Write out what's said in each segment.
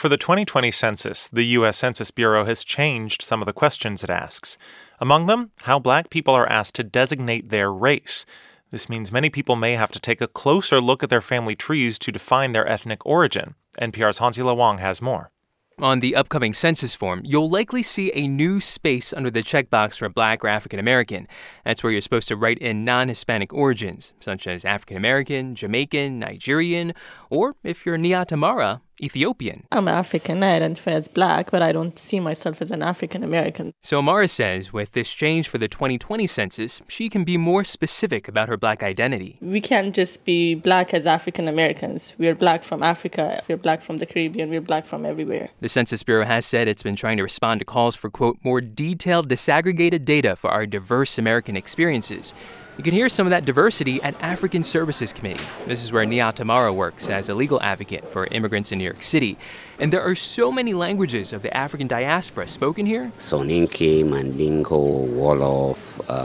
For the 2020 census, the U.S. Census Bureau has changed some of the questions it asks. Among them, how Black people are asked to designate their race. This means many people may have to take a closer look at their family trees to define their ethnic origin. NPR's Hansila Wang has more. On the upcoming census form, you'll likely see a new space under the checkbox for Black or African American. That's where you're supposed to write in non-Hispanic origins, such as African American, Jamaican, Nigerian, or if you're Nyata Mara, Ethiopian. I'm African. I identify as Black, but I don't see myself as an African American. So Mara says with this change for the 2020 census, she can be more specific about her Black identity. We can't just be Black as African Americans. We're Black from Africa. We're Black from the Caribbean. We're Black from everywhere. The Census Bureau has said it's been trying to respond to calls for, quote, more detailed, disaggregated data for our diverse American experiences. You can hear some of that diversity at African Services Committee. This is where Nyata Mara works as a legal advocate for immigrants in New York City. And there are so many languages of the African diaspora spoken here. Soninke, Mandingo, Wolof,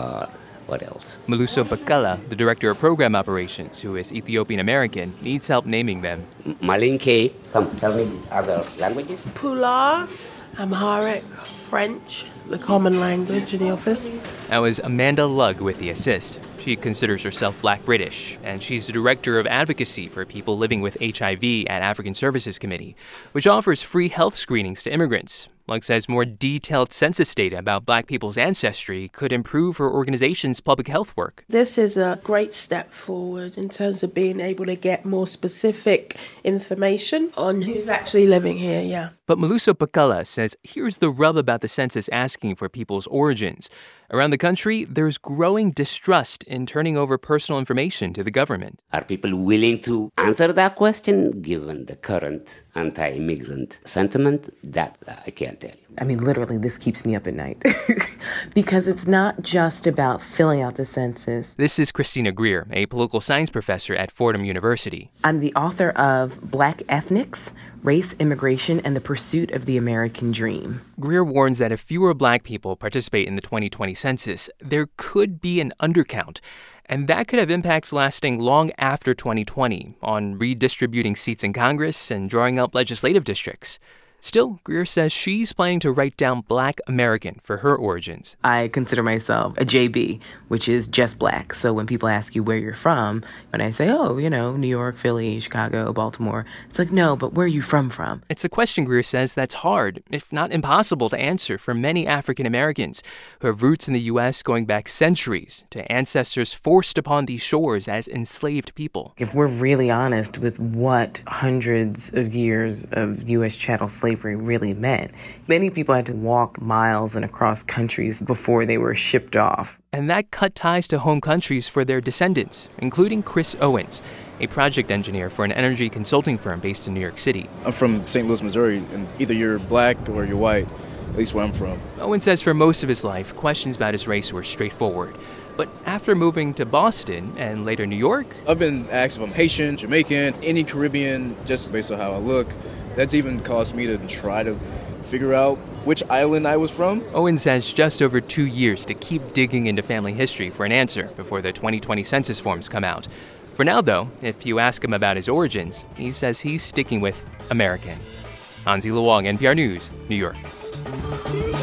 what else? Maluso Bakala, the director of program operations, who is Ethiopian American, needs help naming them. Malinke, come tell me these other languages. Pula, Amharic, French, the common language in the office. That was Amanda Lugg with the assist. She considers herself Black British, and she's the director of advocacy for people living with HIV at African Services Committee, which offers free health screenings to immigrants. Lugg says more detailed census data about Black people's ancestry could improve her organization's public health work. This is a great step forward in terms of being able to get more specific information on who's actually living here, yeah. But Maluso Bakala says here's the rub about the census asking for people's origins. Around the country, there's growing distrust in turning over personal information to the government. Are people willing to answer that question given the current anti-immigrant sentiment? That I can't tell you. I mean, literally, this keeps me up at night because it's not just about filling out the census. This is Christina Greer, a political science professor at Fordham University. I'm the author of Black Ethnics, Race, Immigration, and the Pursuit of the American Dream. Greer warns that if fewer Black people participate in the 2020 census, there could be an undercount. And that could have impacts lasting long after 2020 on redistributing seats in Congress and drawing up legislative districts. Still, Greer says she's planning to write down Black American for her origins. I consider myself a JB, which is just Black. So when people ask you where you're from, when I say, New York, Philly, Chicago, Baltimore, it's like, no, but where are you from? It's a question, Greer says, that's hard, if not impossible to answer for many African Americans who have roots in the U.S. going back centuries to ancestors forced upon these shores as enslaved people. If we're really honest with what hundreds of years of U.S. chattel slavery really meant, many people had to walk miles and across countries before they were shipped off. And that cut ties to home countries for their descendants, including Chris Owens, a project engineer for an energy consulting firm based in New York City. I'm from St. Louis, Missouri, and either you're Black or you're white, at least where I'm from. Owens says for most of his life, questions about his race were straightforward. But after moving to Boston and later New York, I've been asked if I'm Haitian, Jamaican, any Caribbean, just based on how I look. That's even caused me to try to figure out which island I was from. Owens has just over 2 years to keep digging into family history for an answer before the 2020 census forms come out. For now, though, if you ask him about his origins, he says he's sticking with American. Hansila Wang, NPR News, New York.